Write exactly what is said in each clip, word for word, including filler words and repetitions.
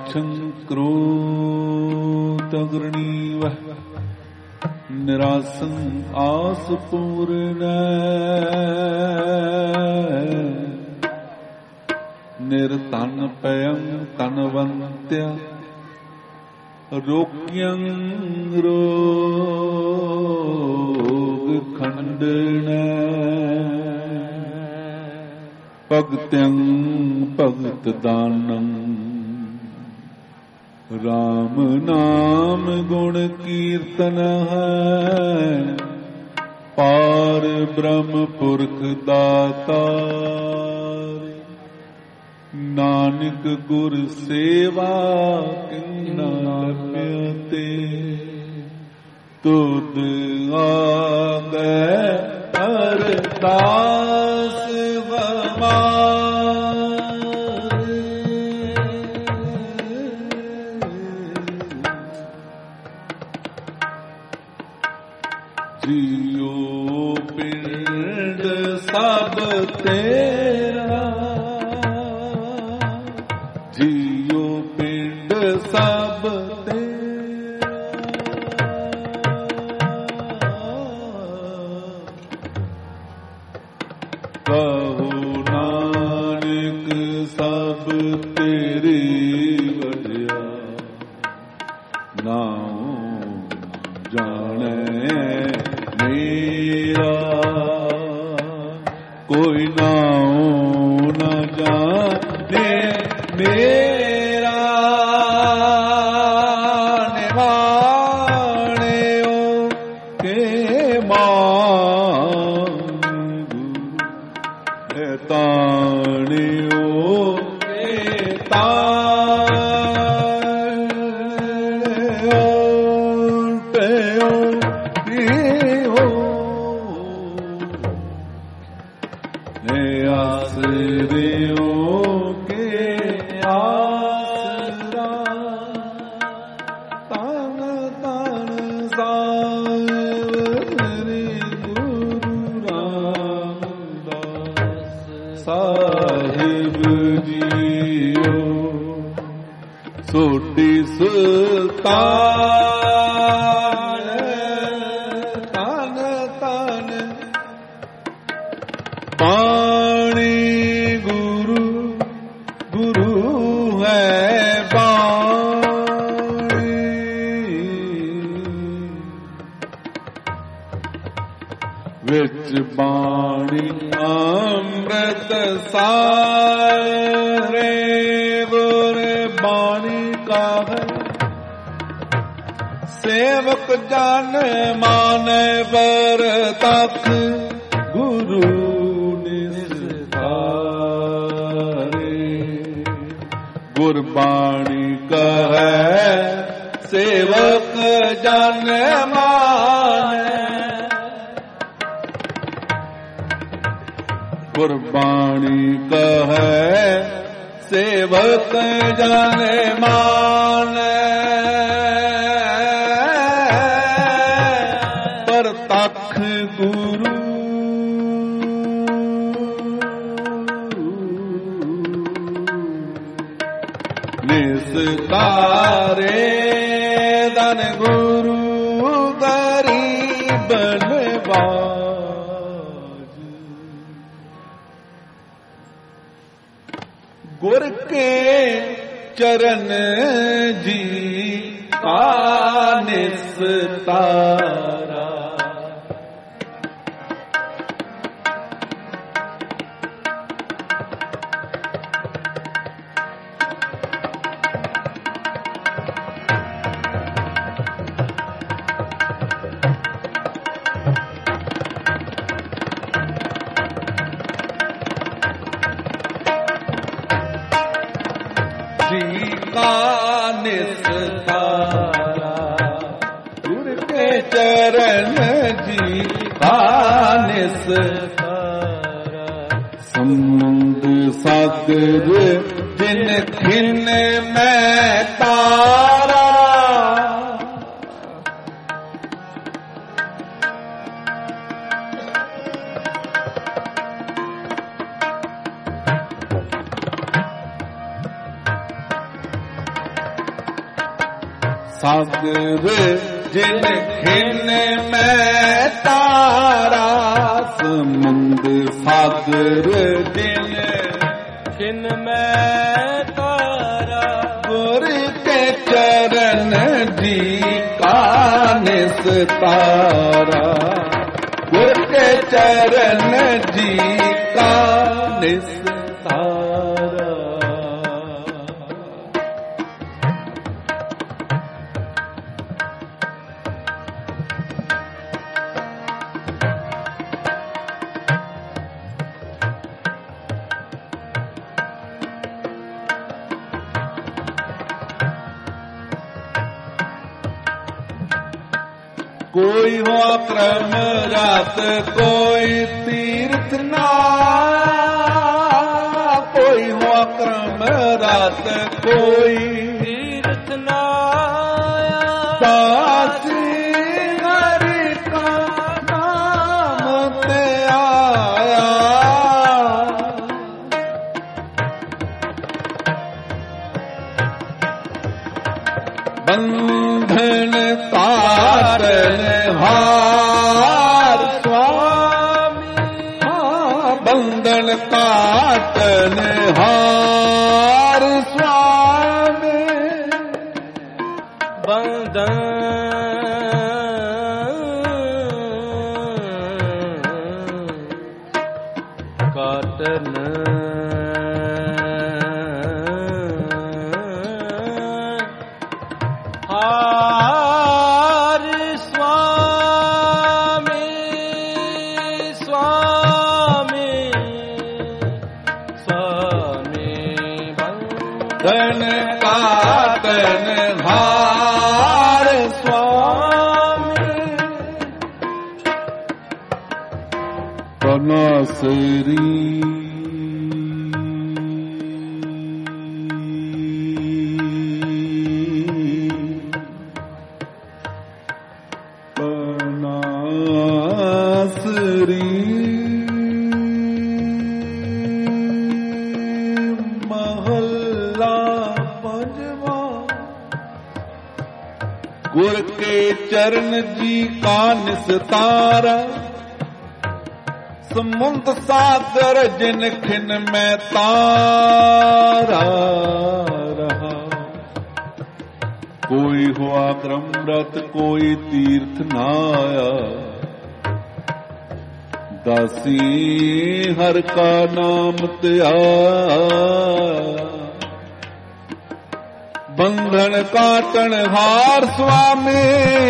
ਅਛੰ ਕ੍ਰੋਧ ਅਗਰਣੀ ਵਹ ਨਿਰਾਸੰ ਆਸ ਪੂਰਨੈ ਨਿਰਤਨ ਪਯੰ ਤਨਵੰਤਿਆ ਰੋਗਯੰ ਰੋਗ ਖੰਡਨੈ ਭਗਤੰ ਭਗਤ ਦਾਨੰ ਰਾਮ ਨਾਮ ਗੁਣ ਕੀਰਤਨ ਹੈ ਪਾਰ ਬ੍ਰਹਮ ਪੁਰਖ ਦਾਤਾਰ ਨਾਨਕ ਗੁਰ ਸੇਵਾ ਕਿੰਨਾ ਲੱਭਿਆ ਤੇ ਤੁਧ ਆਗੈ ਅਰਦਾਸ ਜੀਓ ਪਿੰਡ ਸਭ ਤੇਰਾ ਜੀਓ ਪਿੰਡ ਸਭ ਤੇਰਾ ਕਹੋ ਨਾਨਕ ਸਭ ਤੇਰੀ ਵਡਿਆ ਨਾਉ ਜਾਣੈ ਮੇਰਾ ਕੋਈ ਨਾਉ ਨਾ ਜਾਣੇ ਮੇਰਾ ਨਿਵਾਣਿਓ ਕੇ ਮਾਨ ਤਾਣਿਓ ਕੇ ਤਾਣਿਓ ਪਿਓ ਆਸਰਿਓ ਕੇ ਆਸਰਾ ਤਨ ਤਨ ਸਾਵਰੇ ਗੁਰੂ ਰਾਮਦਾਸ ਸਾਹਿਬ ਜੀਓ ਸੋਢੀ ਸੁਲਤਾਨ ਤਨ ਤਨ ਬਾਣੀ ਗੁਰੂ ਗੁਰੂ ਹੈ ਬਾਣੀ ਵਿੱਚ ਬਾਣੀ ਅੰਮ੍ਰਿਤ ਸਾਰੇ ਗੁਰ ਬਾਣੀ ਕਾ ਹੈ ਸੇਵਕ ਜਨ ਮਾਨੈ ਬਰ ਤਖ ਗੁਰੂ ਗੁਰਬਾਣੀ ਕਹੈ ਸੇਵਕ ਜਨ ਮਾਨੈ ਗੁਰਬਾਣੀ ਕਹੈ ਸੇਵਕ ਜਨ ਮਾਨੈ ਪਰਤਖ ਗੁਰੂ ਨਿਸਤਾਰੇ ਦਨ ਗੁਰੂ ਗਰੀਬ ਨਿਵਾਜ ਗੁਰ ਕੇ ਚਰਨ ਜੀ ਕਾ ਨਿਸਤਾਰਾ ਜੀ ਕਾ ਨਿਸਤਾਰਾ ਗੁਰ ਕੇ ਚਰਨ ਜੀ ਕਾ ਨਿਸਤਾਰਾ ਸੰਬੰਧ ਸਾਗਰ ਜਿਨ ਖਿਨ ਮੈਂ ਤਾਰਾ सागर जिन खिन मैं तारा समुंद सागर जिन खिन मैं तारा गुर के चरण जी का निस्तारा गुर के चरण जी का निस्तारा। कोई हो क्रम रात कोई तीर्थ ना कोई हो क्रम रात कोई तीर्थ ना सासी हरि का नाम ते आया बंधन तारन हार स्वामी हाँ बंधन काटन हार स्वामी बंधन काटन हार स्वामी स्वामी स्वामी बंधन काटन हार स्वामी तनासरी गुर के चरण जी का निस्तारा समुंद सागर जिन खिन में तारा रहा कोई हुआ क्रमरत कोई तीर्थ नाया दासी हर का नाम त्याया बंधन काटन हार स्वामी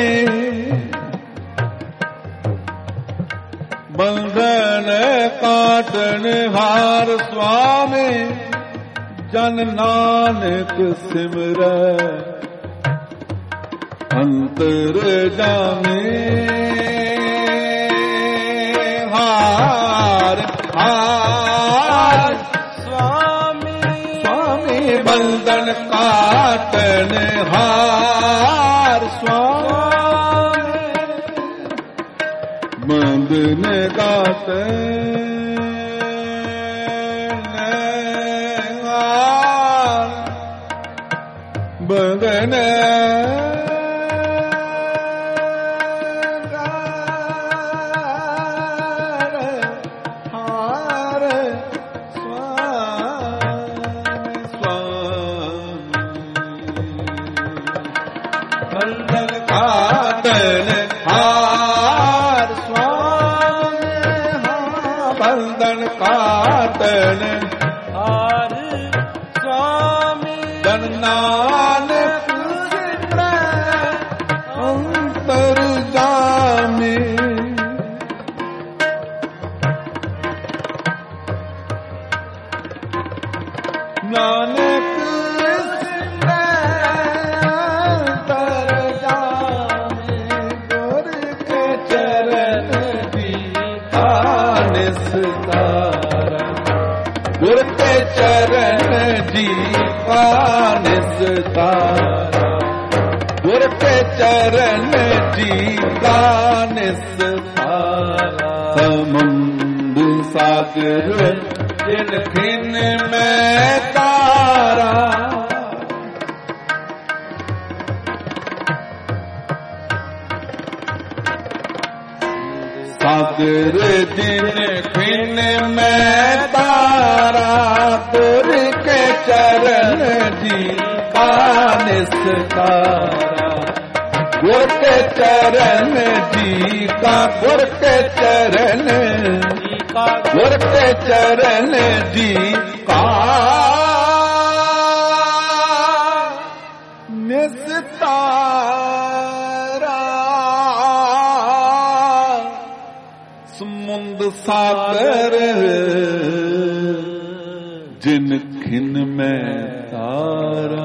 बंधन काटन हार स्वामी जन नानक सिमर अंतर जामे हार हार बंधन काटन हार स्वामी बंधन काटन हार बंधन काटन हार स्वामी जन नानक अंतर जामे नानक अंतर जामे गुर के चरण जी का निस्तारा गुर के चरण जी का निस्तारा गुर के चरण जी का निस्तारा समुंद सागर जिन खिन में तारा सागर जिन खिन में तारा गुर के चरण जी का निस्तारा गुर के चरण जी का गुर के चरण गुर के चरण जी का निस्तारा समुंद सागर जिन खिन में तारा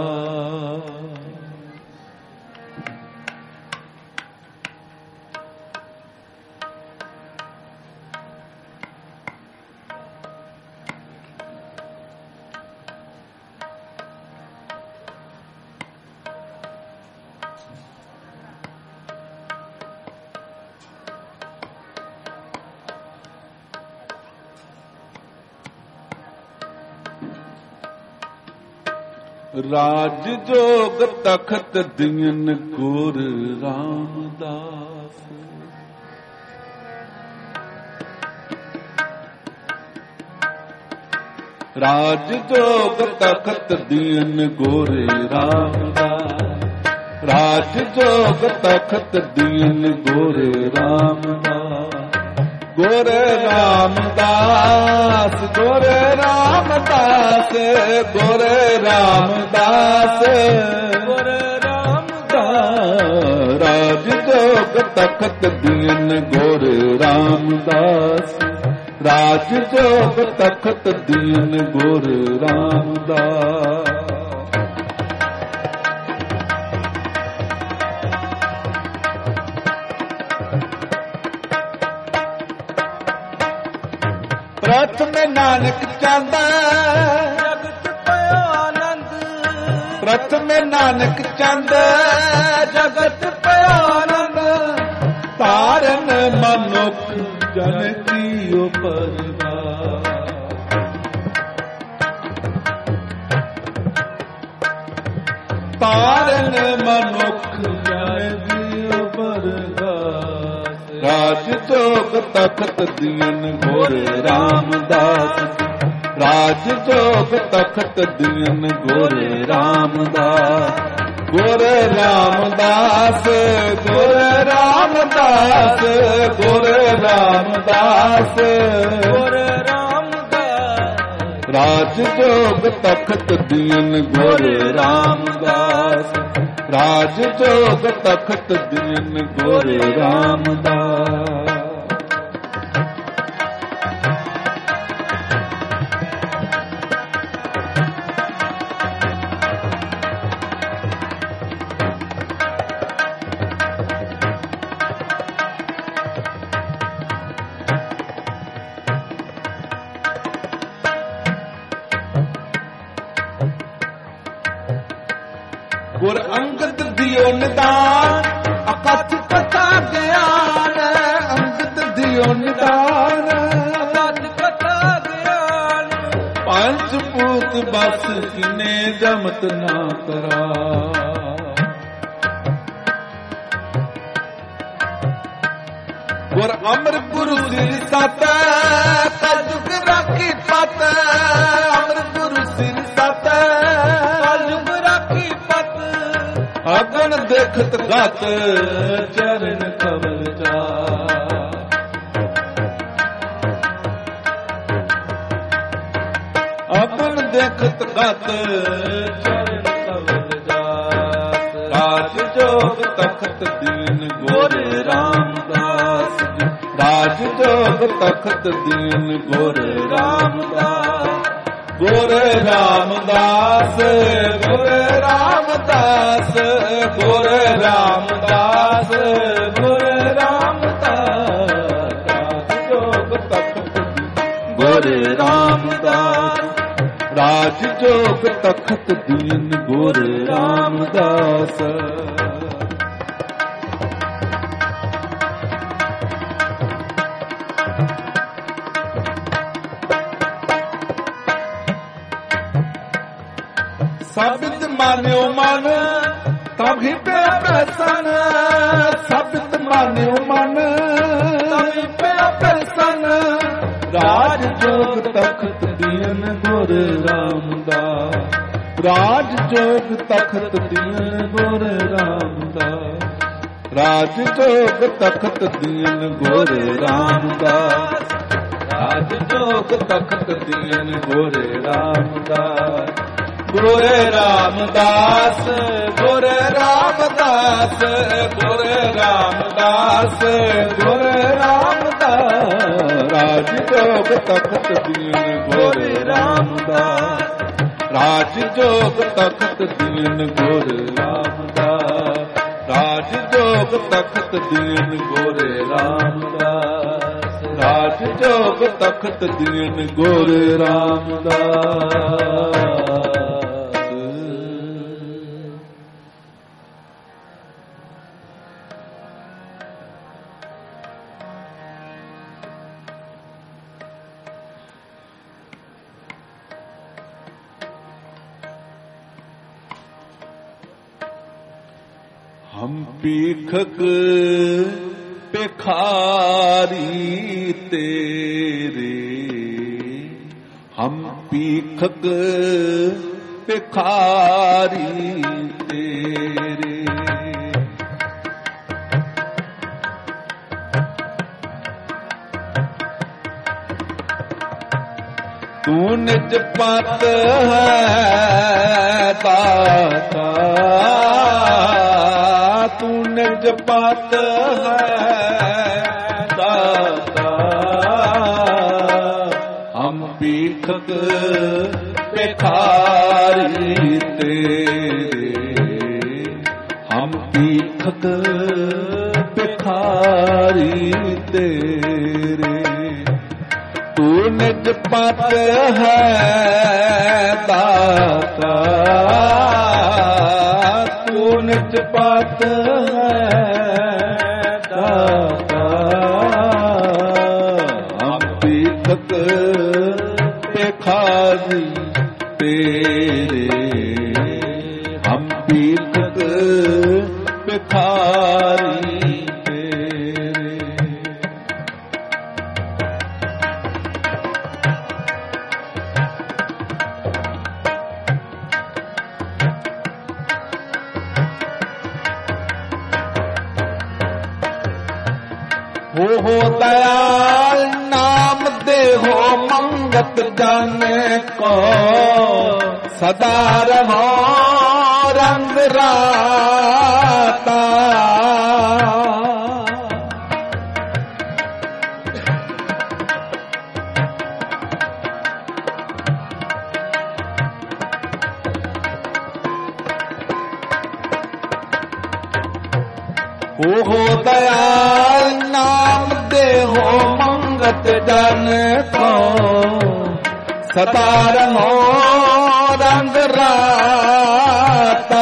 राज जोग तखत दियन गुर रामदास राज जोग तखत दियन गुर रामदास राज जोग तखत दियन गुर रामदास गुर रामदास गुर रामदास गुर रामदास गुर रामदास राज जोग तखत दियन गुर रामदास राज जोग तखत दियन गुर रामदास प्रथम नानक चांदा जगत पया आनंद प्रथम नानक चांदा जगत पया आनंद तारन मनुख जन कीओ परवार तारन मनुख जन कीओ परवार राज जोग तखत दियन गुर रामदास राज जोग तखत दियन गुर रामदास गुर रामदास गुर रामदास गुर रामदास गुर रामदास राज जोग तखत दियन गुर रामदास राज जोग तखत दियन गुर रामदास गुर अंगद दियो निदान अकथ कथा ज्ञान अंगद दियो निदान अकथ कथा ज्ञान पंच पूत बस किने जमत ना करा गुर अमर गुरु सिर सत कलयुग राखी पत अमर गुरु सिर सत कलयुग राखी पत अगन देखत गात चरण कमल जा अगन देखत गात चरण कमल जा राज जोग तखत दीन गुर रामदास राज जोग तखत दीन गुर रामदास गुर रामदास गुर रामदास गुर रामदास गुर रामदास राज जोग तखत गुर रामदास राज जोग तखत दीन गुर रामदास साबित मान्यो मन तभी पे प्रसन्न साबित मान्यो मन तभी ਗੁਰ ਰਾਮਦਾਸ। ਰਾਜ ਜੋਗ ਤਖਤ ਦੀਨ ਗੁਰ ਰਾਮਦਾਸ। ਰਾਜ ਜੋਗ ਤਖਤ ਦੀਨ ਗੁਰ ਰਾਮਦਾਸ। ਰਾਜ ਜੋਗ ਤਖਤ ਦੀਨ ਗੁਰ ਰਾਮਦਾਸ। ਗੁਰ ਰਾਮਦਾਸ ਗੁਰ ਰਾਮਦਾਸ ਗੁਰ ਰਾਮਦਾਸ ਗੁਰ ਰਾਮਦਾਸ। ਰਾਜ ਜੋਗ ਤਖਤ ਦੀਨ ਗੁਰ ਰਾਮਦਾਸ। ਰਾਜ ਜੋਗ ਤਖਤ ਦੀਨ ਗੁਰ ਰਾਮਦਾਸ। ਰਾਜ ਜੋਗ ਤਖਤ ਦੀਨ ਗੁਰ ਰਾਮਦਾਸ। ਰਾਜ ਜੋਗ ਤਖਤ ਦੀਨ ਗੁਰ ਰਾਮਦਾਸ। ਹਮ ਭੀਖਕ ਭਿਖਾਰੀ ਤੇਰੇ। ਹਮ ਭੀਖਕ ਭਿਖਾਰੀ ਤੇਰੇ। ਤੂੰ ਨਿਜ ਪਤ ਹੈ ਦਾਤਾ। ਤੂੰ ਨਿਜ ਪਤ ਹੈ ਦਾਤਾ। ਹਮ ਭੀਖਕ ਭਿਖਾਰੀ ਤੇਰੇ। ਹਮ ਭੀਖਕ ਭਿਖਾਰੀ ਤੇਰੇ। ਤੂੰ ਨਿਜ ਪਤ ਹੈ ਦਾਤਾ। ਤੂੰ ਨਿਜ ਪਤ ਹੈ ਦਾਤਾ। ਹਮ ਭੀਖਕ ਭਿਖਾਰੀ ਤੇਰੇ। ਹਮ ਭੀਖਕ ਭਿਖਾਰੀ ਤੇਰੇ। ਹੋ ਹੋ ਦਇਆਲ ਨਾਮ ਦੇਹੋ ਮੰਗਤ ਜਾਣੇ ਕੋ। ਸਦਾ ਰਹੋ ਰੰਗ ਰਾਤਾ। ਹੋ ਹੋ ਦਇਆਲ ਨਾਮ ਦੇਹੋ ਮੰਗਤ ਜਨ ਕੋ। ਸਦਾ ਰਹੋ ਰੰਗ ਰਾਤਾ।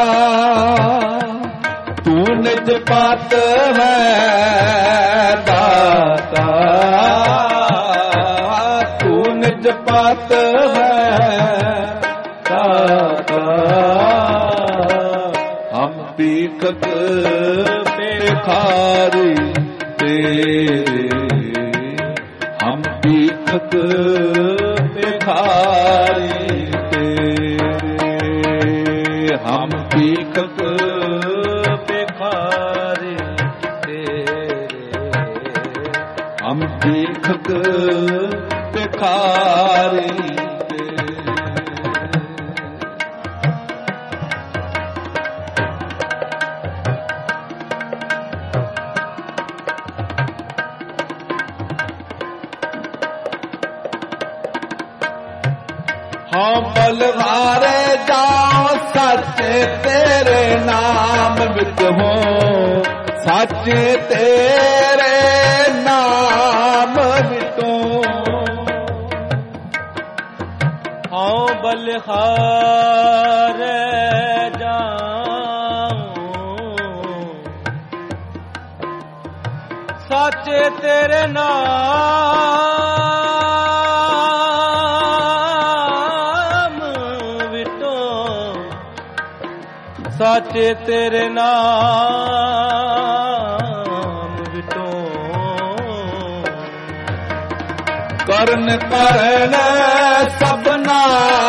ਤੂੰ ਨਿਜ ਪਤ ਹੈ ਦਾਤਾ। ਤੂੰ ਨਿਜ ਪਤ ਹੈ ਦਾਤਾ। ਹਮ ਭੀਖਕ ਭਿਖਾਰੀ ਤੇਰੇ। ਹਮ ਭੀਖਕ ਭਿਖਾਰੀ ਤੇਰੇ। ਹਮ ਭੀਖਕ ਭਿਖਾਰੀ ਤੇਰੇ। ਹਮ ਭੀਖਕ ਭਿਖਾਰੀ ਤੇਰੇ। ਹਾਂ ਬਲਵਾਰੇ ਜਾਓ ਸੱਚੇ ਤੇਰੇ ਨਾਮ ਵਿੱਚ ਹੋ। ਸੱਚੇ ਤੇਰੇ ਨਾਮ ਵਿੱਚੋਂ। ਹਾਂ ਬਲਹਾਰੇ ਜਾਓ ਸੱਚੇ ਤੇਰੇ ਨਾਮ ਸਾਚੇ ਤੇਰੇ ਨਾਮ ਵਿਟੋ। ਕਰਨ ਕਰਨ सबना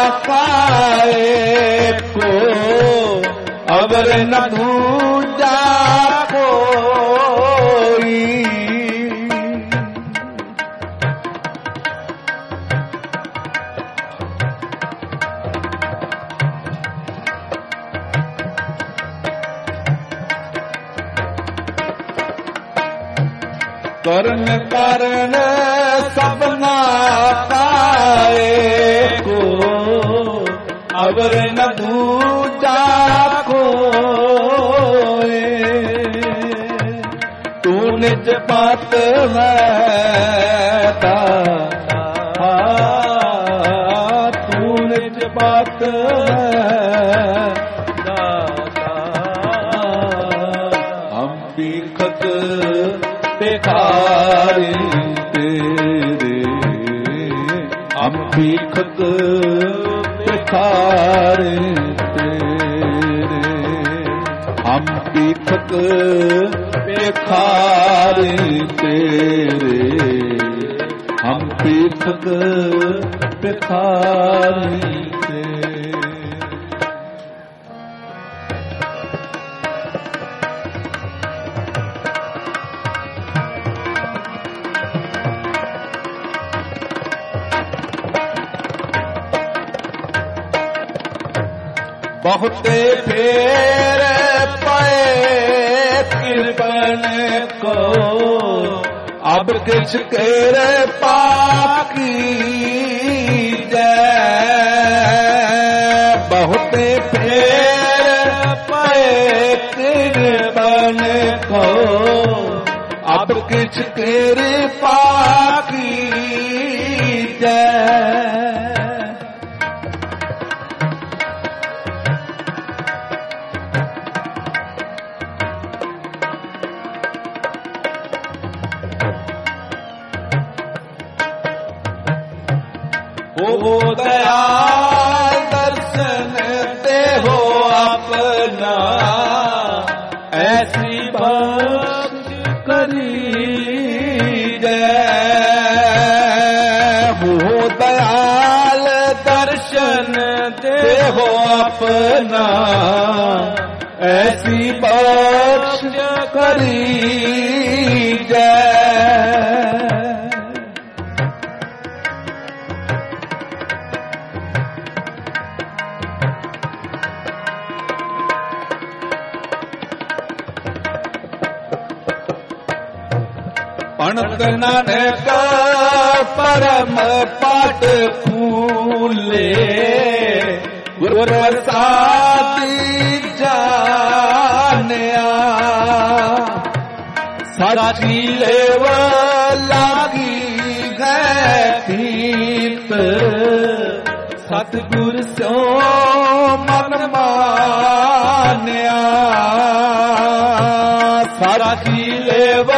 काए को अवर न दूजा कोई। करन कारण सबना काए को अवर न दूजा कोए। तू निज बात है दाता, तू निज बात है दाता। हम पीखत भिखारी तेरे, हम भीखत भिखारी तेरे, हम भीखत भिखारी तेरे, हम भीखत भिखारी तेरे। बहुते फेर पाए कृपन को, अब किछ कर पाकी जय। बहुते फेर पाए कृपन को, अब किछ कर पाकी जय। हो दयाल दर्शन दे हो अपना, ऐसी बख्श करी जय। हो दयाल दर्शन दे हो अपना, ऐसी बख्श करी जय। पणत नानक परम पाठ फूले, गुर प्रसादी जानिया। साची लेव लागी गए तीत, सतगुर सो मन मानिया। साची लेव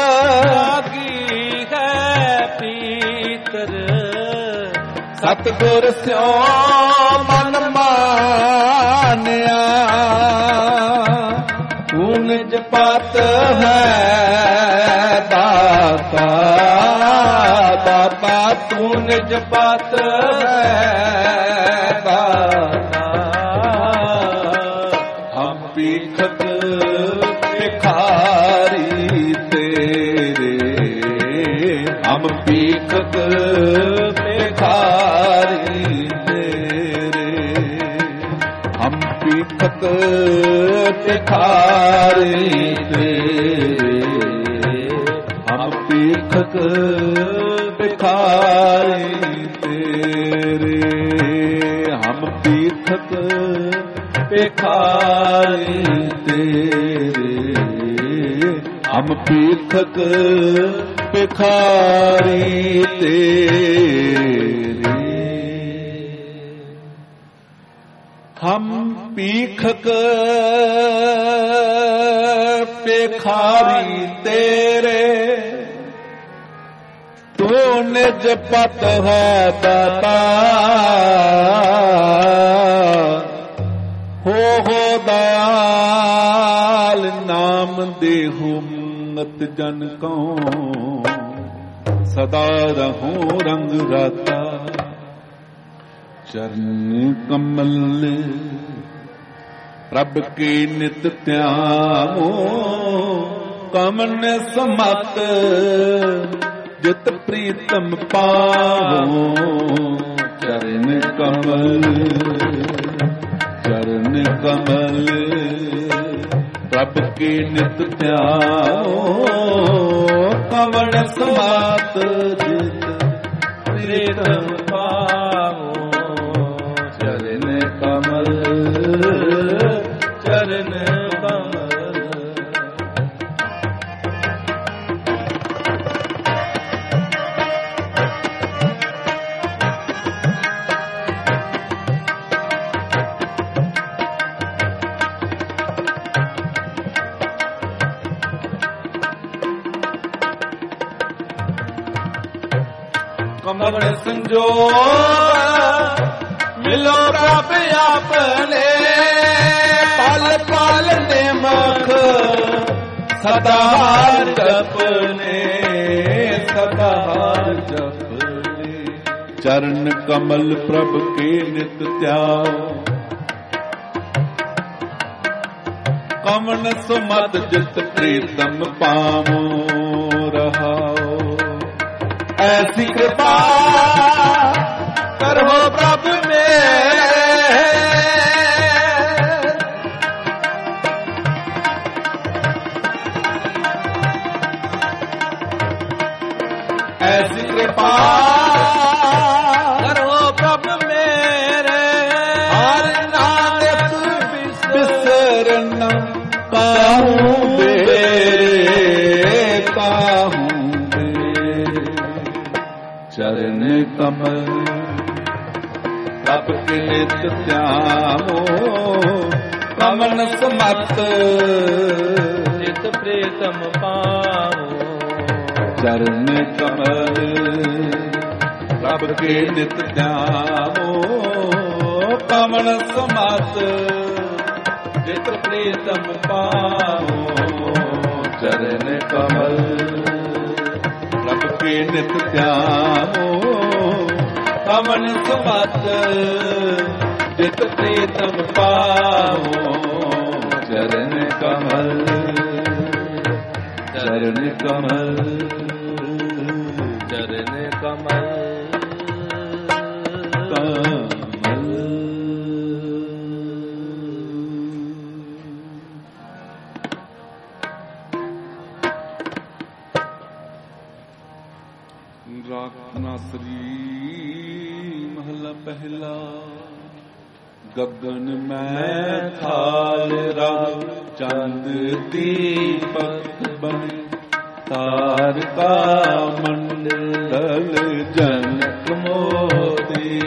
सतगुर स्यो मन मानिया। तू निज पात है दाता, दाता तू निज पात है दाता। हम पीखत भिखारी तेरे, हम पीखत भिखारी तेरे, हम पीखत भिखारी तेरे, हम पीखत भिखारी तेरे, हम पीखत भिखारी तेरे, हम पीखत भिखारी तेरे। हम पीखक भिखारी तेरे, तू निज पत है दाता। हो हो दयाल नाम देहु मत जन को, सदा रहूं रंग राता। ਚਰਨ ਕਮਲ ਪ੍ਰਭ ਕੀ ਨਿਤ ਧਿਆਵੋ ਕਮਨ ਸਮਤ ਜਿਤ ਪ੍ਰੀਤਮ ਪਾਵੋ ਚਰਨ ਕਮਲ ਚਰਨ ਕਮਲ ਪ੍ਰਭ ਕੀ ਨਿਤ ਧਿਆਵੋ ਕਮਨ ਸਮਤ ਜਿਤ ਪ੍ਰੀਤਮ ਪਾਵੋ ਚਰਨ ਕਮਲ ਚਰਨ ਕਮਲ ਕਮਲ ਸੰਜੋਗ ਮਿਲੋ ਪ੍ਰਭ ਆਪਣੇ ਪਲ ਪਲ ਨਿਮਖ ਸਦਾ ਜਪਨੇ ਸਦਾ ਜਪਨੇ ਚਰਨ ਕਮਲ ਪ੍ਰਭ ਕੇ ਨਿਤ ਧਿਆਓ ਕਮਨ ਸੁਮਤ ਜਿਤ ਪ੍ਰੀਤਮ ਪਾਵੋ ਰਹਾਓ ऐसी कृपा करो प्रभु में ऐसी कृपा करो प्रभु मेरे हर नानक बिसरना काहू बेरे काहू चरण कमल प्रभ के नित ध्यावो कमन समत जित प्रीतम पावो चरण कमल प्रभ के नित ध्यावो कमन समत जित प्रीतम पावो चरण कमल प्रभ के नित ध्यावो कमन समत जित प्रीतम पावो चरण कमल चरण कमल चरण कमल कमल राखना श्री महला पहला गगन में थाल राग चंद दीपक बने तारका मंडल जनक मोती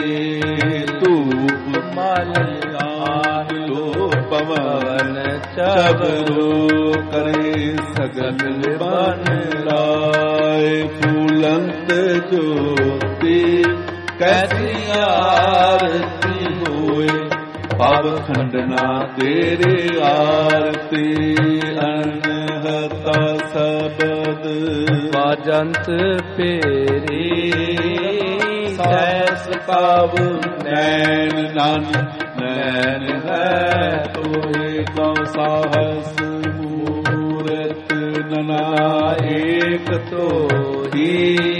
धूप माल्यान लो पवन चबरो करे सगल बन लाए फूलंत ज्योति कैसी आरती होए पाव खंडना तेरे आरती अनहता सबद बाजंत पेरी सैस काव नैन नानक नैन है तोहे कौ साहस मूरत नना एक तो ही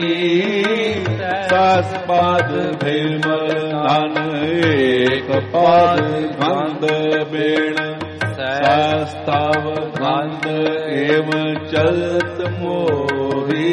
सास पाद भीम नान एक पाद गंध बेण सहस्ताव गंध एव चलत मोही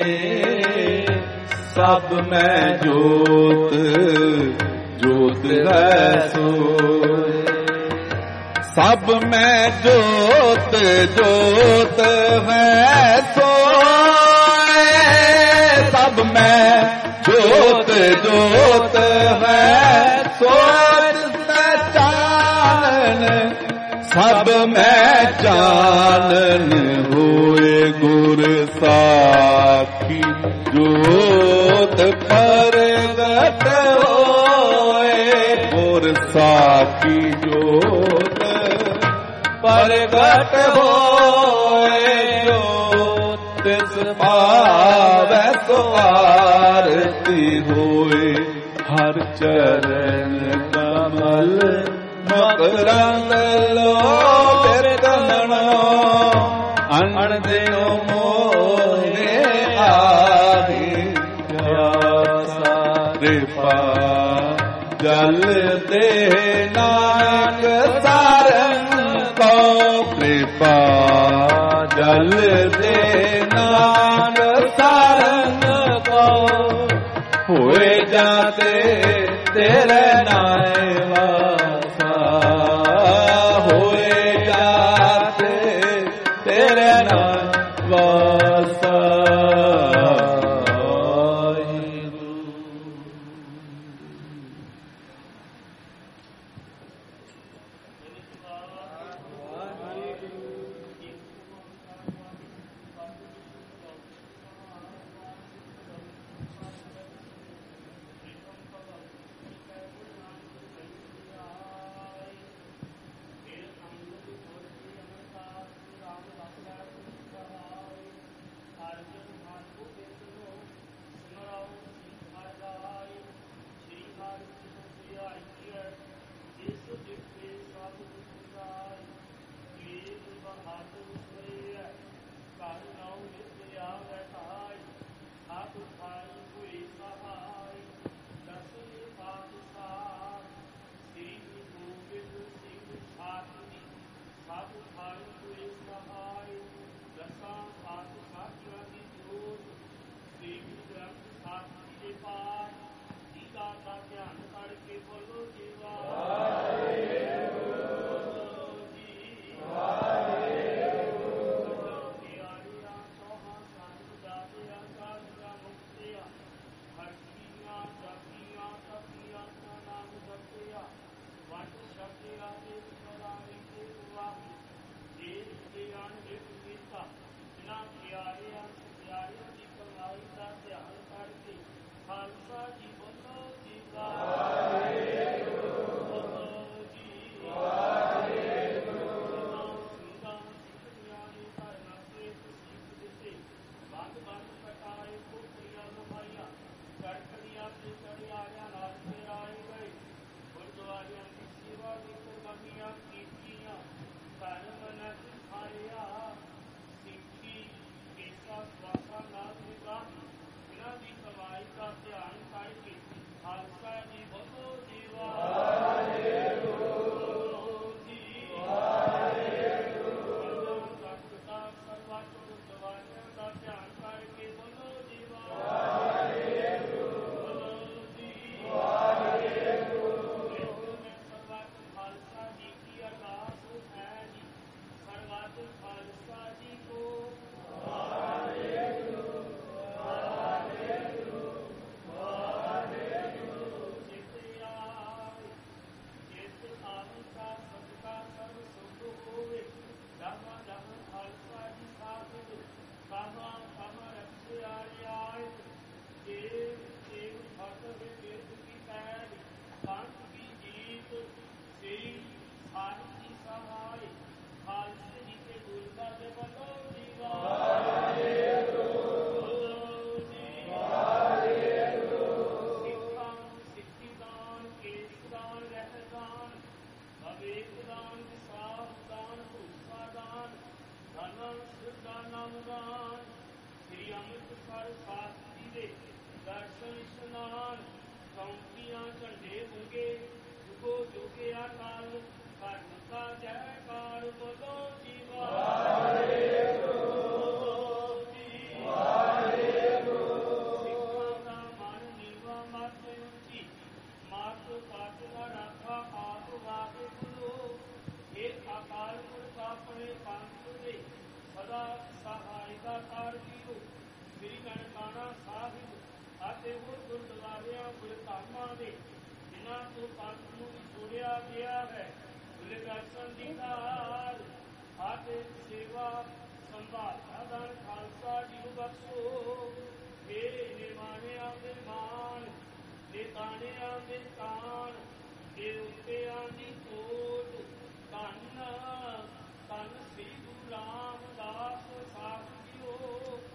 सब में जोत जोत है सोए सब में जोत जोत है सोए सब में जोत जोत है सोच चानन सब में चानन होए गुर साखी जोत परगट होए गुर साखी जोत परगट होए जोत तिस पावै सो आरती होए हर ਚਰਨ ਕਮਲ ਮਕਰੰਦ ਲੋਭ ਤਨਣਾ ਅਣ ਦਿਓ ਮੋਰੇ ਆਹੀ ਪਿਆਸਾ ਕਿਰਪਾ ਜਲ ਦੇ ਨਾਨਕ ਸਾਰਨ ਕੋ ਕਿਰਪਾ ਜਲ ਦੇ ਨਾਨਕ ਸਾਰਨ ਕੋ ਹੋਏ ਜਾਤੇ ਤੇਰੇ ਨਾਏ ਵਾਸਾ ਹੋਏ ਜਾਤੇ ਤੇਰੇ ਨਾਏ ਵਾਸਾ।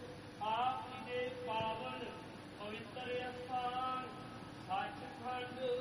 ਆਪ ਜੀ ਦੇ ਪਾਵਨ ਪਵਿੱਤਰ ਅਸਥਾਨ ਸੱਚਖੰਡ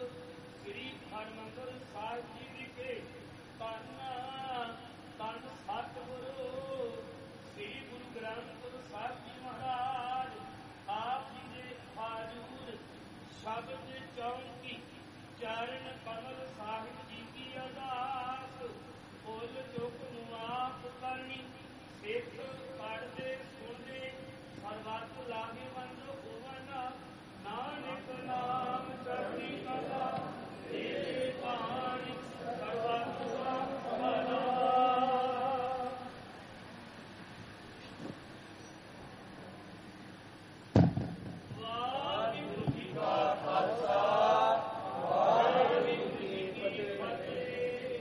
ਸ਼ਬਦ ਚੌਂਕੀ ਚਰਨ ਕਮਲ ਸਾਹਿਬ ਜੀ ਕੀ ਅਰਦਾਸ ਫੁੱਲ ਚੁੱਕ ਮੁਆਫ ਕਰਨੀ ਸਿੱਖ ਪੜਦੇ ਸੁਣਦੇ ਸਰਬੱਤ ਲਾਹੇਵੰਦ ਹੋਵਨ ਨਾਨਕ ਨਾਮ ਚੜ੍ਹਦੀ ਕਲਾ ਤੇਰੇ ਬਾਣੀ ਸਰਬੱਤ ਦਾ ਭਲਾ। ਵਾਹਿਗੁਰੂ ਜੀ ਕਾ ਖਾਲਸਾ ਵਾਹਿਗੁਰੂ ਜੀ ਕੀ ਫਤਿਹ।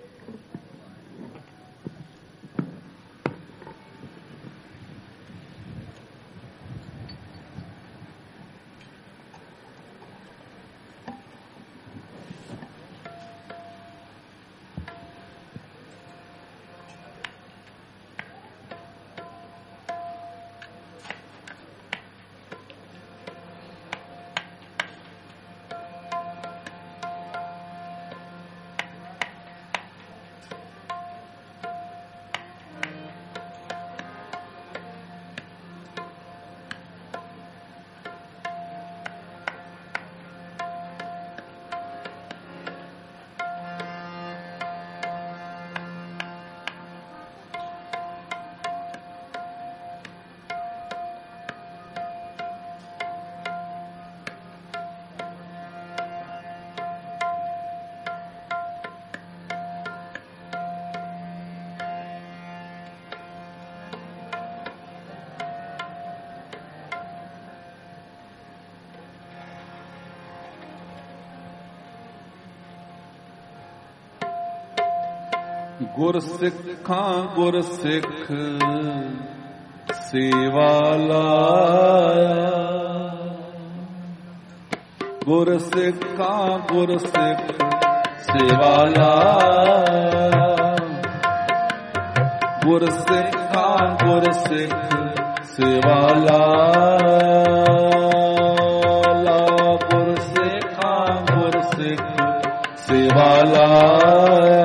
ਗੁਰ ਸਿੱਖਾਂ ਗੁਰ ਸਿੱਖ ਸੇਵਾ ਲਾਇਆ, ਗੁਰ ਸਿੱਖਾਂ ਗੁਰ ਸਿੱਖ ਸੇਵਾ ਲਾਇਆ, ਗੁਰ ਸਿੱਖਾਂ ਗੁਰ ਸਿੱਖ ਸੇਵਾ ਲਾਇਆ, ਗੁਰ ਸਿੱਖਾਂ ਗੁਰ ਸਿੱਖ ਸੇਵਾ ਲਾਇਆ,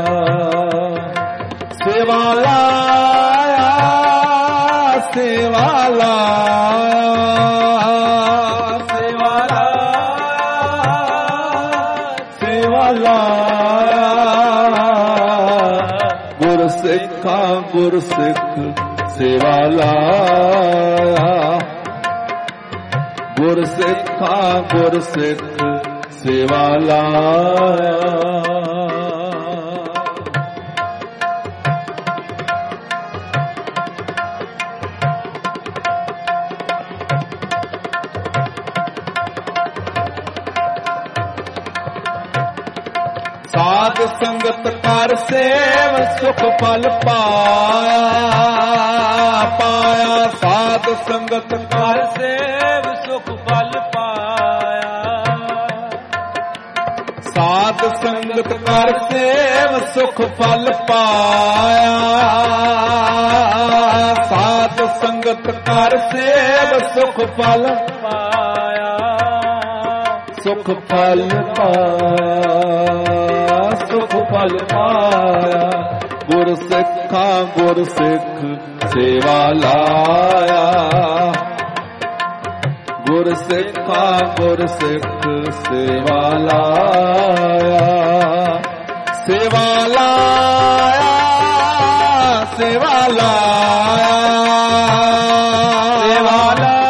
ਸੇਵਾ ਲਾਇਆ, ਸੇਵਾ ਲਾਇਆ, ਸੇਵਾ ਲਾਇਆ, ਸੇਵਾ ਲਾਇਆ, ਗੁਰ ਸਿੱਖਾਂ ਗੁਰ ਸਿੱਖ ਸੇਵਾ ਲਾਇਆ, ਗੁਰ ਸਿੱਖਾਂ ਗੁਰ ਸਿੱਖ ਸੇਵਾ ਲਾਇਆ। ਸਾਧ ਸੰਗਤ ਕਰ ਸੇਵ ਸੁਖ ਫਲ ਪਾਇਆ, ਪਾਇਆ ਸਾਧ ਸੰਗਤ ਕਰ ਸੇਵ ਸੁਖ ਫਲ ਪਾਇਆ, ਸਾਧ ਸੰਗਤ ਕਰ ਸੇਵ ਸੁਖ ਫਲ ਪਾਇਆ, ਸਾਧ ਸੰਗਤ ਕਰ ਸੇਵ ਸੁਖ ਫਲ ਪਾਇਆ, ਸੁਖ ਫਲ ਪਾਇਆ, ਸੁਖ ਫਲ ਪਾਇਆ, ਗੁਰ ਸਿੱਖਾਂ ਗੁਰ ਸਿੱਖ ਸੇਵਾ ਲਾਇਆ, ਗੁਰ ਸਿੱਖਾਂ ਗੁਰ ਸਿੱਖ ਸੇਵਾ ਲਾਇਆ, ਸੇਵਾ ਲਾਇਆ, ਸੇਵਾ ਲਾਇਆ, ਸੇਵਾ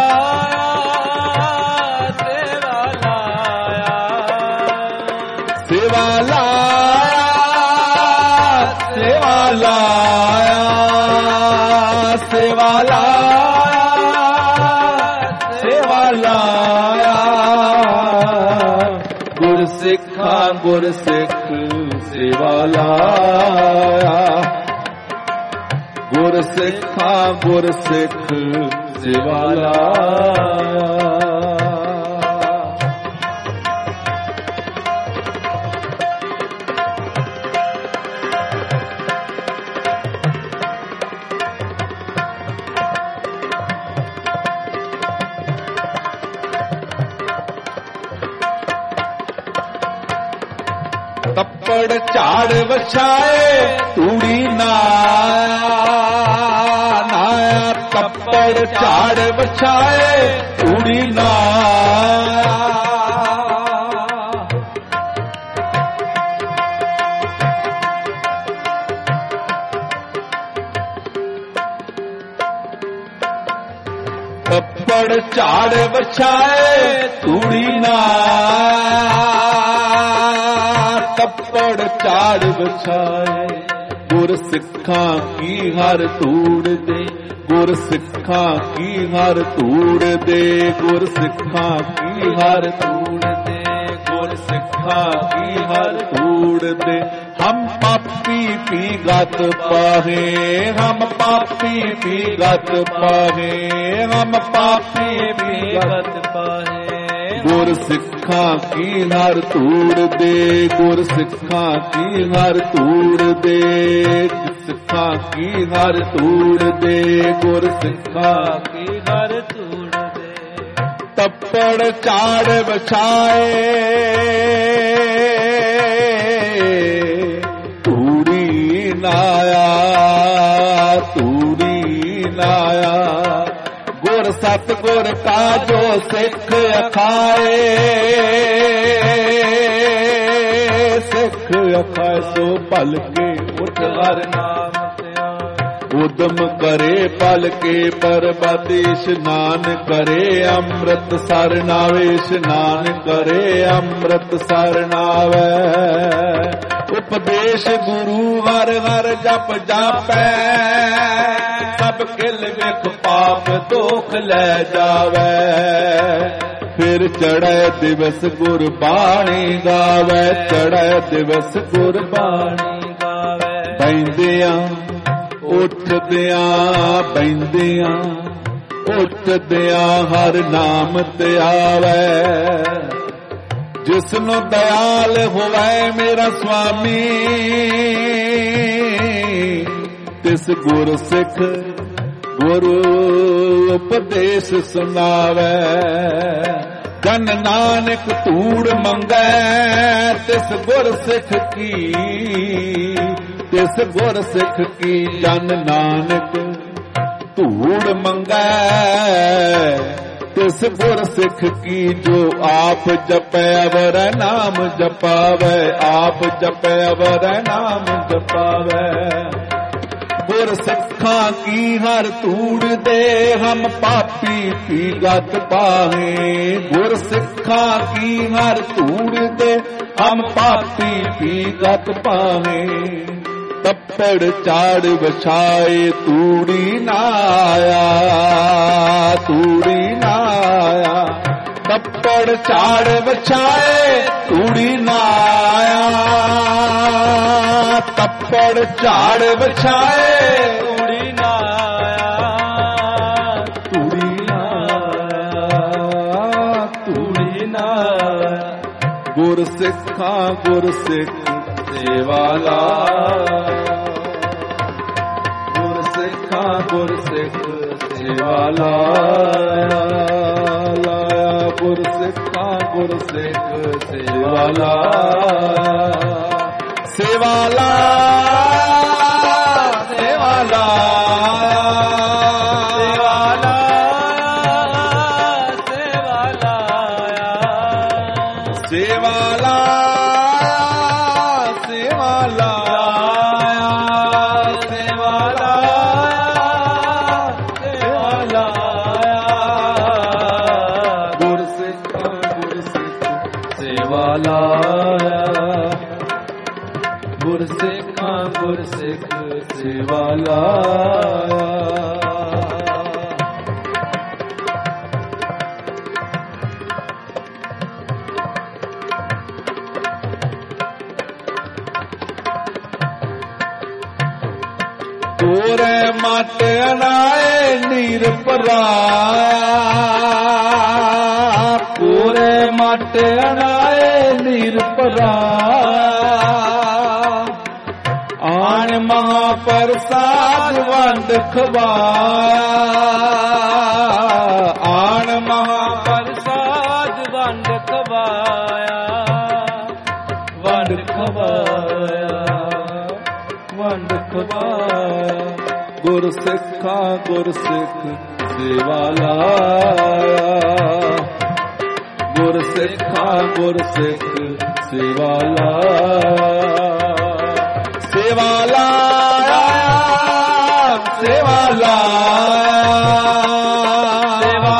ਸੇਵਾ ਲਾਇਆ, ਸੇਵਾ ਲਾਇਆ, ਗੁਰ ਸਿੱਖਾਂ ਗੁਰ ਸਿੱਖ ਸੇਵਾ ਲਾਇਆ, ਗੁਰ ਸਿੱਖਾਂ ਗੁਰ ਸਿੱਖ ਸੇਵਾ ਲਾਇਆ। ਤੱਪੜ ਝਾੜ ਵਛਾਏ ਤੂੜੀ ਨਾਇਆ, ਨਾਇਆ ਤੱਪੜ ਝਾੜ ਵਛਾਏ ਤੂੜੀ ਨਾਇਆ, ਤੱਪੜ ਝਾੜ ਵਿਛਾਏ ਤੂੜੀ ਨਾ, ਤੱਪੜ ਝਾੜ ਵਿਛਾਏ ਗੁਰ ਸਿੱਖਾਂ ਕੀ ਹਰ ਧੂੜ ਦੇ, ਗੁਰ ਸਿੱਖਾਂ ਕੀ ਹਰ ਧੂੜ ਦੇ, ਗੁਰ ਸਿੱਖਾਂ ਕੀ ਹਰ ਧੂੜ ਦੇ, ਗੁਰ ਸਿੱਖਾਂ ਕੀ ਹਰ ਧੂੜ ਦੇ। ਹਮ ਪਾਪੀ ਪੀ ਗਤ ਪਾਹੇ, ਹਮ ਪਾਪੀ ਪੀ ਗਤ ਪਾਹੇ, ਹਮ ਪਾਪੀ ਪੀ ਗਤ ਪਾਹੇ ਗੁਰ ਸਿੱਖਾਂ ਕੀ ਹਰ ਧੂੜ ਦੇ, ਗੁਰ ਸਿੱਖਾਂ ਕੀ ਹਰ ਧੂੜ ਦੇ, ਸਿੱਖਾਂ ਕੀ ਹਰ ਧੂੜ ਦੇ, ਗੁਰ ਸਿੱਖਾਂ ਕੀ ਹਰ ਧੂੜ ਦੇ। ਤੱਪੜ ਝਾੜ ਵਿਛਾਏ ਧੂੜੀ ਨਾਇਆ, ਧੂੜੀ ਨਾਇਆ ਗੁਰ ਸਤਿਗੁਰ ਕਾ ਜੋ ਸਿੱਖ ਅਖਾਏ, ਸਿੱਖ ਅਖਾਏ ਸੋ ਭਲ ਕੇ ਉਠ ਹਰ ਨਾਮ ਉਦਮ ਕਰੇ ਪਲ ਕੇ ਪਰਬਤ ਇਸ਼ਨਾਨ ਕਰੇ, ਅੰਮ੍ਰਿਤ ਸਰ ਨਾਵੇ ਇਸ਼ਨਾਨ ਕਰੇ, ਅੰਮ੍ਰਿਤ ਸਰ ਨਾਵੇ। ਉਪਦੇਸ਼ ਗੁਰੂ ਹਰ ਹਰ ਜਪ ਜਾਪੈ, ਸਭ ਕਿਲ ਵਿਖ ਪਾਪ ਦੋਖ ਲੈ ਜਾਵੇ। ਫਿਰ ਚੜ੍ਹੈ ਦਿਵਸ ਗੁਰਬਾਣੀ ਗਾਵੇ, ਚੜ੍ਹੈ ਦਿਵਸ ਗੁਰਬਾਣੀ ਗਾਵੇ। ਬੈਂਦਿਆਂ ਉੱਠਦਿਆਂ ਬੈਂਦਿਆਂ ਉੱਠਦਿਆਂ ਹਰ ਨਾਮ ਤੇ ਆਵੇ, ਜਿਸਨੂੰ ਦਇਆਲ ਹੋਵੇ ਮੇਰਾ ਸੁਆਮੀ, ਤਿਸ ਗੁਰ ਸਿੱਖ ਗੁਰੂ ਉਪਦੇਸ਼ ਸੁਣਾਵੇ। ਜਨ ਨਾਨਕ ਧੂੜ ਮੰਗੈ ਤਿਸ ਗੁਰ ਸਿੱਖ ਕੀ, ਤਿਸ ਗੁਰ ਸਿੱਖ ਕੀ ਜਨ ਨਾਨਕ ਧੂੜ ਮੰਗੈ, ਤਿਸ ਗੁਰ ਸਿੱਖ ਕੀ ਜੋ ਆਪ ਜਪੈ ਅਵਰ ਨਾਮ ਜਪਾਵੇ, ਆਪ ਜਪੈ ਅਵਰ ਨਾਮ ਜਪਾਵੇ। ਗੁਰ ਸਿੱਖਾਂ ਕੀ ਹਰ ਧੂੜ ਦੇ, ਹਮ ਪਾਪੀ ਪੀ ਗਤ ਪਾਹੇ। ਗੁਰ ਸਿੱਖਾਂ ਕੀ ਹਰ ਧੂੜ ਦੇ, ਹਮ ਪਾਪੀ ਪੀ ਗਤ ਪਾਹੇ। ਤੱਪੜ ਝਾੜ ਵਿਛਾਏ ਤੂੜੀ ਨਾ ਆਇਆ, ਤੂੜੀ ਨਾ ਆਇਆ। ਤੱਪੜ ਝਾੜ ਵਿਛਾਏ ਤੂੜੀ ਨਾ ਆਇਆ, ਤੱਪੜ ਝਾੜ ਵਿਛਾਏ ਤੂੜੀ ਨਾ ਆਇਆ, ਤੂੜੀ ਨਾ ਆਇਆ, ਤੂੜੀ ਨਾ ਆਇਆ। ਗੁਰ ਸਿੱਖਾਂ ਗੁਰ ਸਿੱਖ ਸੇਵਾ ਲਾਇਆ, ਗੁਰ ਸਿੱਖਾਂ ਗੁਰ ਸਿੱਖ ਸੇਵਾ ਲਾਇਆ, ਲਾਇਆ ਗੁਰ ਸਿੱਖਾਂ ਗੁਰ ਸਿੱਖ ਸੇਵਾ ਲਾਇਆ। ਸੇਵਾ ਲਾਇਆ, ਸੇਵਾ ਲਾਇਆ, ਸੇਵਾ ਲਾਇਆ, ਸੇਵਾ ਲਾਇਆ, ਸੇਵਾ ਲਾਇਆ, ਸੇਵਾ ਲਾਇਆ, ਸੇਵਾ ਲਾਇਆ, ਸੇਵਾ ਲਾਇਆ। ਗੁਰ ਸਿੱਖਾਂ ਗੁਰ ਸਿੱਖ ਸੇਵਾ ਲਾਇਆ, ਗੁਰ ਸਿੱਖਾਂ ਗੁਰ ਸਿੱਖ ਸੇਵਾ ਲਾਇਆ। ਤੋਰੇ ਮਟ ਅਨਾਏ ਨੀਰ ਪਰਾਇਆ, ਤੋਰੇ ਮਟ ਅਨਾਏ ਨੀਰ ਪਰਾਇਆ। ਆਣ ਮਹਾ ਪ੍ਰਸਾਦ ਵੰਡ ਖਵਾਇਆ, ਆਣ ਮਹਾ ਪ੍ਰਸਾਦ ਵੰਡ ਖਵਾਇਆ, ਵੰਡ ਖਵਾਇਆ, ਵੰਡ ਖਵਾਇਆ। ਗੁਰ ਸਿੱਖਾਂ ਗੁਰ ਸਿੱਖ ਸੇਵਾ ਲਾਇਆ, ਗੁਰ ਸਿੱਖਾਂ ਗੁਰ ਸਿੱਖ ਸੇਵਾ ਲਾਇਆ। ਸੇਵਾ ਲਾਇਆ, ਸੇਵਾ ਲਾਇਆ, ਸੇਵਾ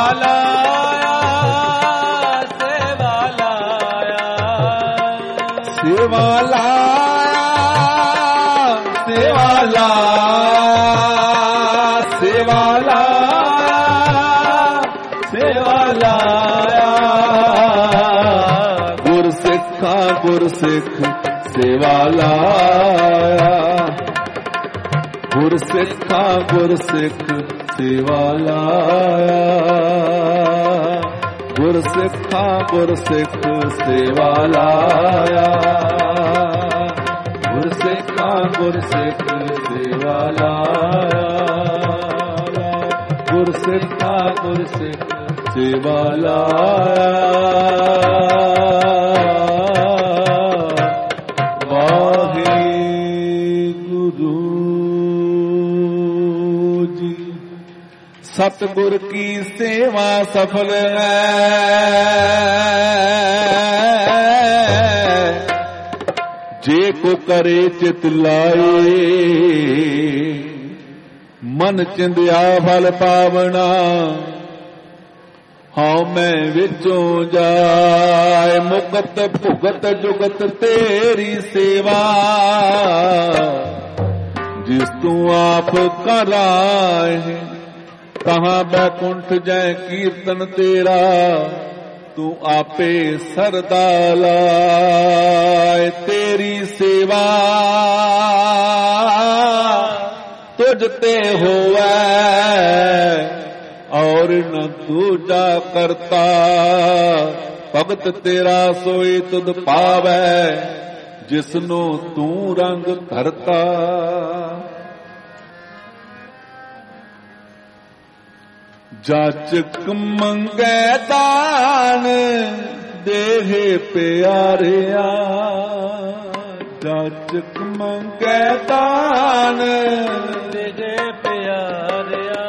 ਸੇਵਾ ਲਾਇਆ, ਸੇਵਾ ਲਾਇਆ। ਗੁਰ ਸਿੱਖਾਂ ਗੁਰ ਸਿੱਖ ਸੇਵਾ ਲਾਇਆ, ਗੁਰ ਸਿੱਖਾਂ ਗੁਰ ਸਿੱਖ ਸੇਵਾ ਲਾਇਆ, ਗੁਰ ਸਿੱਖਾਂ ਗੁਰ ਸਿੱਖ ਸੇਵਾ ਲਾਇਆ, ਗੁਰ ਸਿੱਖਾਂ ਗੁਰ ਸਿੱਖ ਸੇਵਾ ਲਾਇਆ, ਗੁਰ ਸਿੱਖਾਂ ਗੁਰ ਸਿੱਖ ਸੇਵਾ ਲਾਇਆ। सतगुर की सेवा सफल है, जे को करे चित लाए, मन चिंदिया फल पावना, हाँ मैं विचों जाए, मुकत भुगत जुगत तेरी सेवा, जिस तू आप कराए, कहाँ बैकुंठ जय कीर्तन तेरा, तू आपे सरदा लाए। तेरी सेवा तुझ ते होवै, और न दूजा करता, भगत तेरा सोई तुध पावै, जिसनो तू रंग धरता। जाचक मंगै दान देहे प्यारिया, जाचक मंगै दान देहे प्यारिया,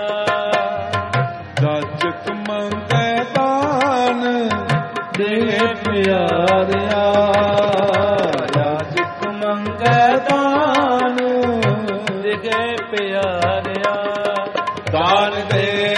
जाचक मंगै दान देहे प्यारिया, जाचक मंगै दान देहे प्यारिया, दान दे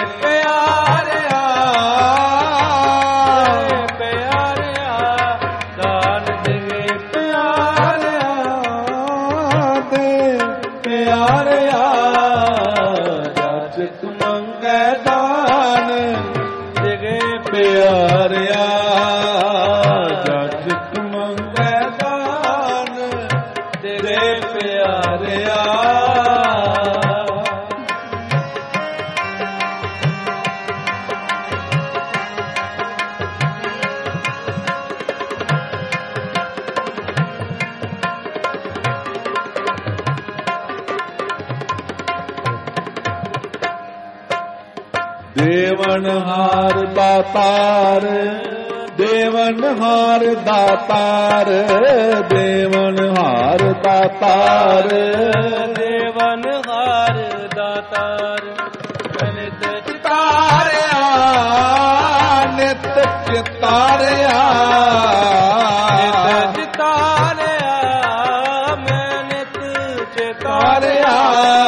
देवनहार दातार, देवनहार दातार, देवनहार दातार, देवनहार दातार, नित चितारिया, नित चितारिया, नित चितारिया, मैं नित चितारिया,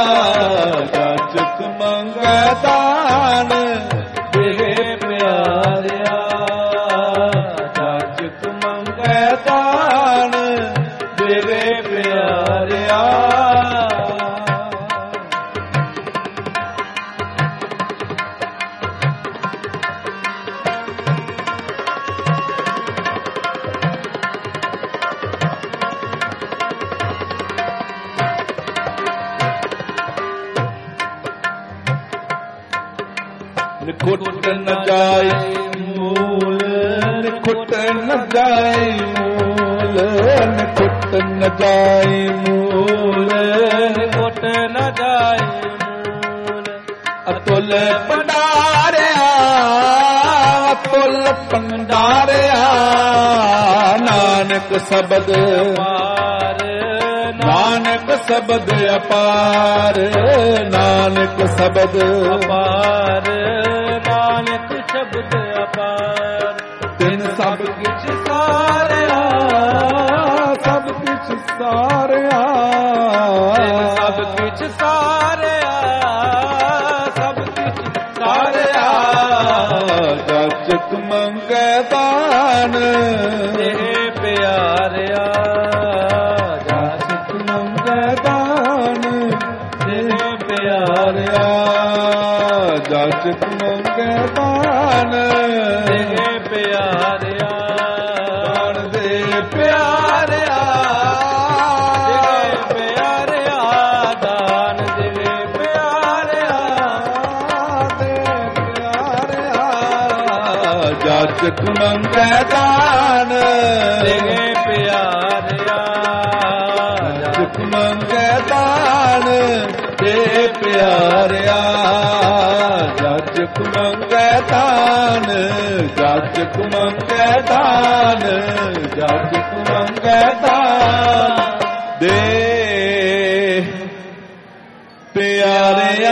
जाचक मंगै दान देहे प्यारिया, जाचक मंगै दान देहे प्यारिया। निखुट न जाए मूल, निखुट न जाए मूल, निखुट न जाए मूल, निखुट न जाए मूल, अतुल भंडारिया, अतुल भंडारिया, नानक शब्द पार, नानक शब्द अपार, नानक शब्द अपार, नानक शब्द अपार, तिन सब किछ सारिया, सब किछ सारिया, सब किछ सारिया, सब किछ सारिया, जाचक मंगै दान देहे प्यारिया, जाचक मंगै दान देहे प्यारिया। ਜਾਚਕ ਮੰਗੇ ਦਾਨ ਦੇ ਪਿਆਰਿਆ ਦਾਨ ਦੇ ਪਿਆਰਿਆ ਦੇ ਪਿਆਰਿਆ ਦਾਨ ਦੇ ਪਿਆਰਿਆ ਦੇ ਪਿਆਰਿਆ ਜਾਚਕ ਮੰਗੇ ਦਾਨ ਦੇ ਪਿਆਰਿਆ ਜਾਚਕ ਮੰਗੇ ਦਾਨ ਦੇ ਪਿਆਰਿਆ ਜਾਚਕ ਮੰਗੇ ਦਾਨ ਜਾਚਕ ਮੰਗੇ ਦਾਨ ਜਾਚਕ ਮੰਗੇ ਦਾਨ ਦੇ ਪਿਆਰਿਆ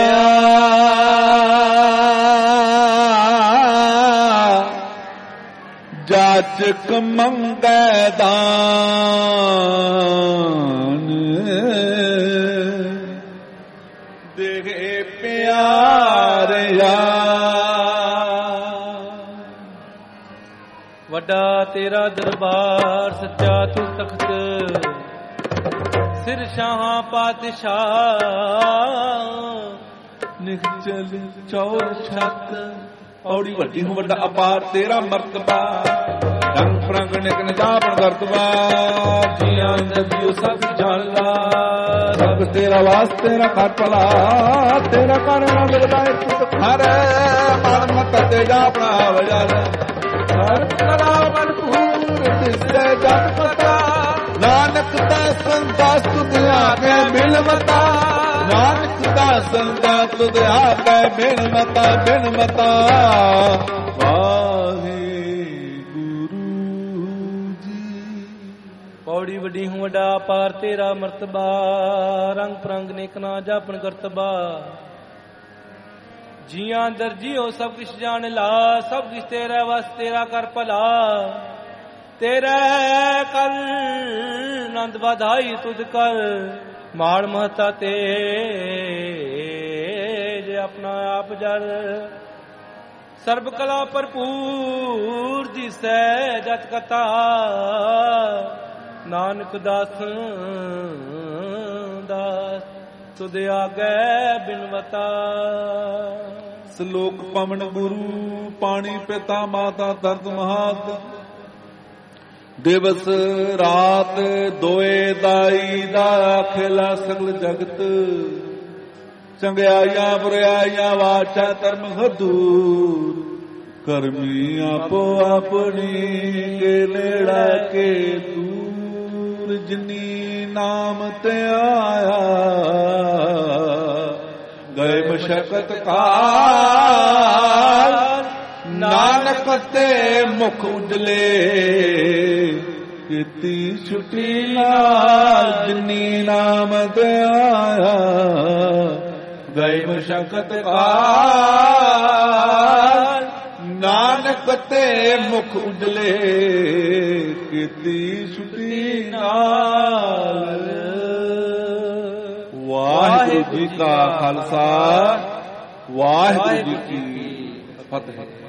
ਜਾਚਕ ਮੰਗੇ ਦਾਨ ਦੇ ਪਿਆਰਿਆ ਵੱਡਾ ਤੇਰਾ ਦਰਬਾਰ ਸੱਚਾ ਤੂੰ ਤਖਤ ਸਿਰ ਸ਼ਾਹਾਂ ਪਾਤਸ਼ਾਹ ਨਿਖਚਲ ਚੌਰ ਛੱਤ ਪੌੜੀ ਵੱਡੀ ਨੂੰ ਵੱਡਾ ਅਪਾਰ ਤੇਰਾ ਮਰਤਬਾ ਰੰਗ ਪ੍ਰੰਗ ਨਿਕਨ ਜਾਪਣ ਕਰਤਬਾ ਜੀਆਂ ਜੀਉ ਸਭ ਜਾਣਦਾ ਸਭ ਤੇਰਾ ਵਾਸ ਤੇਰਾ ਘਰ ਭਲਾ ਤੇਰਾ ਘਰ ਨਾ ਮਿਲਦਾ ਇੱਕ ਘਰ ਮਨ ਮਤ ਤੇ ਜਾਪਣਾ ਵਜਲ ਹਰ ਕਲਾ ਮਨ ਪੂਰ ਦਿਸੈ ਜਗ ਪਤਾ ਨਾਨਕ ਦਾ ਸੰਦਾਸ ਤੁਧਿਆ ਕੇ ਮਿਲ ਮਤਾ ਨਾਨਕ ਦਾ ਸੰਦਾਸ ਤੁਧਿਆ ਕੇ ਮਿਲ ਮਤਾ ਬਿਨ ਮਤਾ ਵਾਹਿਗੁਰੂ ਜੀ। ਪੌੜੀ ਵੱਡੀ ਹੂੰ ਵੱਡਾ ਪਾਰ ਤੇਰਾ ਮਰਤਬਾ ਰੰਗ ਪ੍ਰੰਗ ਨੇਕ ਨਾ ਜਾਪਣ ਕਰਤਬਾ ਜੀਆਂ ਦਰ ਜੀਓ ਸਭ ਕੁਛ ਜਾਣ ਲਾ ਸਭ ਕੁਛ ਤੇਰਾ ਵਸ ਤੇਰਾ ਕਰ ਭਲਾ ਤੇਰੇ ਕਰ ਨੰਦ ਵਧਾਈ ਤੁਧ ਕਰ ਮਾਲ ਮਹਤਾ ਤੇ ਜੇ ਆਪਣਾ ਆਪ ਜਰ ਸਰਬ ਕਲਾ ਭਰਪੂਰ ਦਿਸੈ ਜਤ ਕਥਾ ਨਾਨਕ ਦਾਸ ਦਾਸ ਤੁਧ ਆਗੈ ਬਿਨਵਤਾ ਸ਼ਲੋਕ ਪਵਨ ਗੁਰੂ ਪਾਣੀ ਪਿਤਾ ਮਾਤਾ ਦਰਦ ਮਹਾਤ ਦਿਵਸ ਰਾਤ ਦੋਏ ਦਾਈ ਦਾ ਖੇਲਾ ਸਗਲ ਜਗਤ ਚੰਗਿਆਈਆਂ ਬੁਰਾਈਆਂ ਵਾਚਾ ਧਰਮ ਹਦੂਰ ਕਰਮੀ ਆਪੋ ਆਪਣੀ ਕੇ ਨੇੜਾ ਕੇ ਦੂਰ ਜਿਨੀ ਨਾਮ ਤੇ ਆਇਆ ਗਏ ਮਸ਼ਕਤ ਕਾਲ ਨਾਨਕ ਤੇ ਮੁਖ ਉਜਲੇ ਕੀਤੀ ਛੁਟੀ ਨਾਲ ਜਿਨੀ ਨਾਮ ਤੇ ਆਇਆ ਗਏ ਮਸ਼ਕਤ ਕਾਲ ਨਾਨਕ ਤੇ ਮੁਖ ਉਜਲੇ ਕੀਤੀ ਛੁਟੀ ਨਾਲ। ਵਾਹਿਗੁਰੂ ਜੀ ਕਾ ਖਾਲਸਾ ਵਾਹਿਗੁਰੂ ਜੀ ਕੀ ਫਤਿਹ।